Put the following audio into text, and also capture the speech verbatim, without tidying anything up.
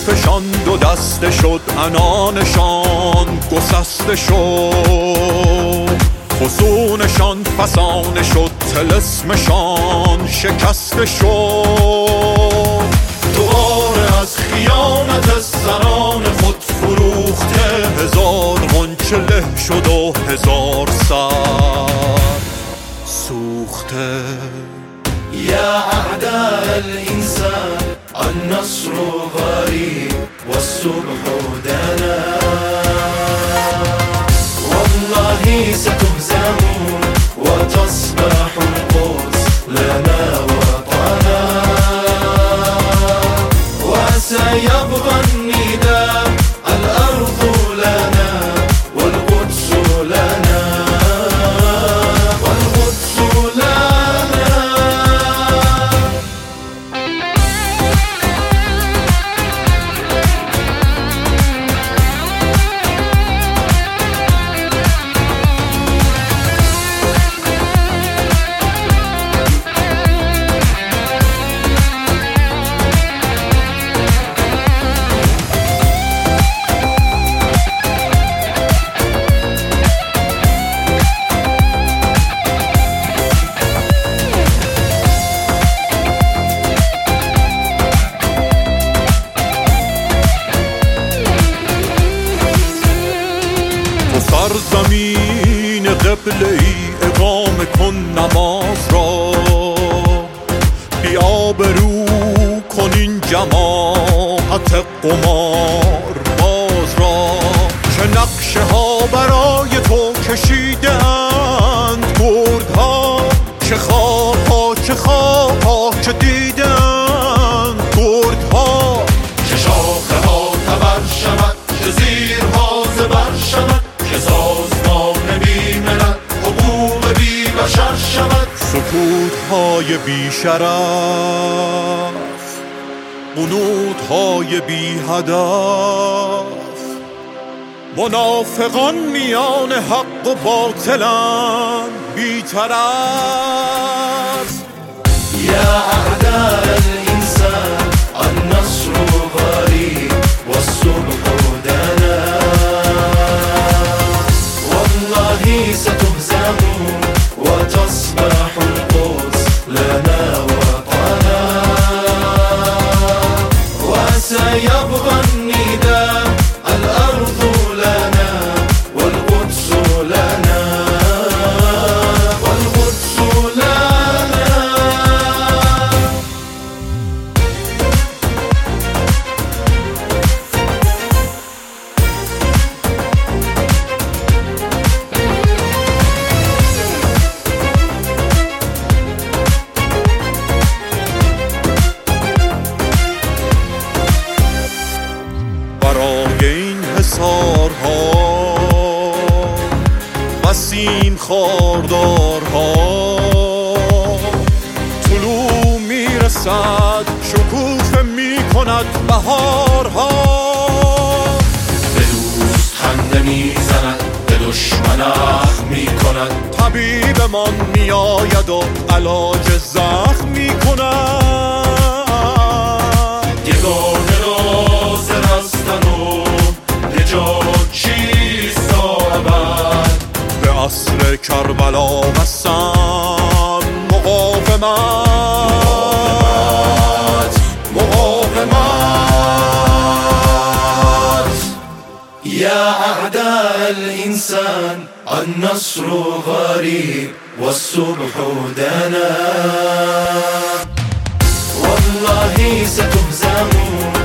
زلفشان دو دسته شد، عنانشان گسسته شد، فسونشان فسانه شد، طلسمشان شکسته شد. دوباره از خیانت زنان خود فروخته، هزار غنچه له شد و هزار سر سوخته. يا أعداء الإنسان النصر غريب والصبح دنا، والله ستهزمون وتصبح القدس لنا وطنا، وسيبقى النداء الأرض لنا والقدس لنا والقدس لنا. سرزمین قبله ای اقامه کن نماز را، بیا برو کن این جماعت قمار باز را، که نقشه ها برای تو کشیده اند گردها، که خوابها که خوابها که دیده اند گردها، که شاخه ها تبر شود که زیرها زبر شود، که سازمان بی ملل حقوق بی بشر شود. سکوت‌های بی شرف، قنوت‌های بی هدف، منافقان میان حق و باطلن بی طرف. يا أعداء الإنسان النصر غريب والصبح دنا، والله ستهزمون وتصبح القدس لنا وطنا، وسيبقى النداء الأرض لنا والقدس لنا والقدس لنا. برای این حصارها وسیم خاردارها، طلوع میرسد شکوفه میکند بهارها، به دوست خنده میزند به دشمن اخم میکند، طبیبمان میآید و علاج زخم میکند. یگانه راز رستن و نجات چیست تا ابد، به عصر کربلا بستم مقاومت مقاومت. يا أعداء الإنسان النصر غريب والصبح دنا، والله ستهزمون